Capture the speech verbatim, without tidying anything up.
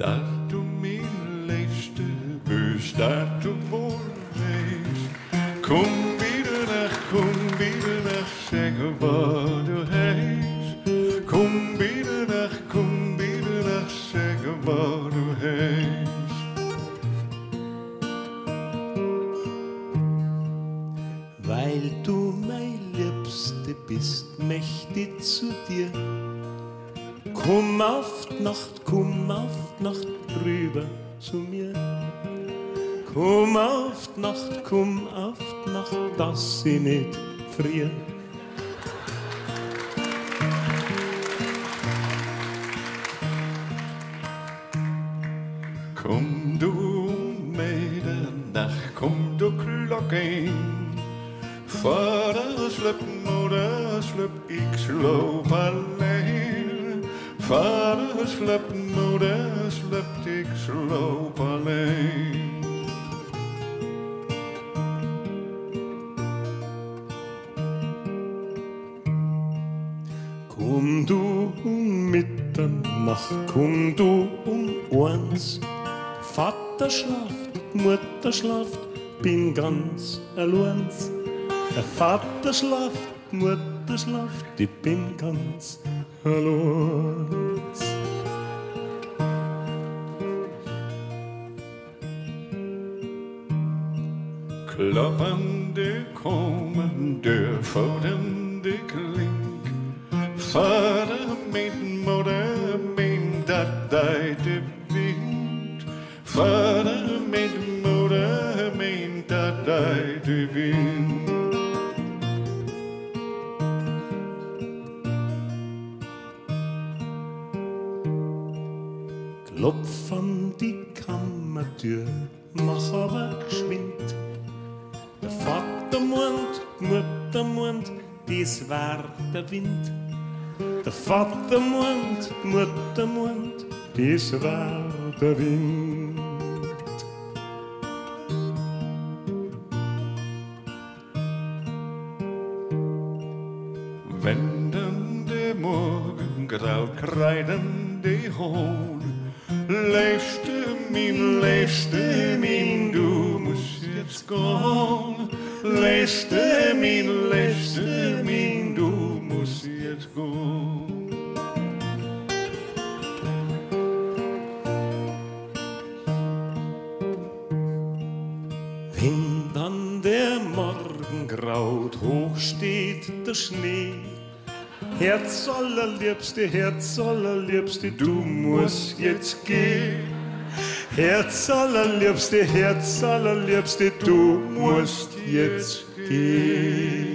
dat du min liefste bøs, dat du mållæs. Kom bitte kom bitte sække, hvor du hæs. Kom bitte kom bitte sække, hvor du hæs. Weil du mein Liebste bist, mächtig zu dir. Komm auf die Nacht, komm auf die Nacht rüber zu mir. Komm auf die Nacht, komm auf die Nacht, dass sie nicht frieren. Kom du med den nacht, kom du klokken. For der slip må der slip ikke slå alene. For der slip må der slip ikke slå alene. Komm du um Mitternacht, komm du um eins. Vater schlaft, Mutter schlaft, bin ganz allein. Der Vater schlaft, Mutter schlaft, ich bin ganz allein. Klappende, kommende, fordende klink. Vader min, moder min, dat dig det vind. Vader min, moder min, dat dig det vind. Klopf an die Kammertür, mach aber geschwind. Der Vater meint, die Mutter meint, dies war der Wind. Der Vater meint, die Mutter meint, dies war der Wind. Wendende Morgengrau, kreidende Hohn. Leefste min, leefste min, du musst jetzt gehen. Leefste min, leefste min, du musst jetzt gehen. Wenn dann der Morgen graut, hoch steht der Schnee. Herz allerliebste, Herz allerliebste, du musst jetzt gehen. Herz allerliebste, Herz allerliebste, du musst jetzt gehen.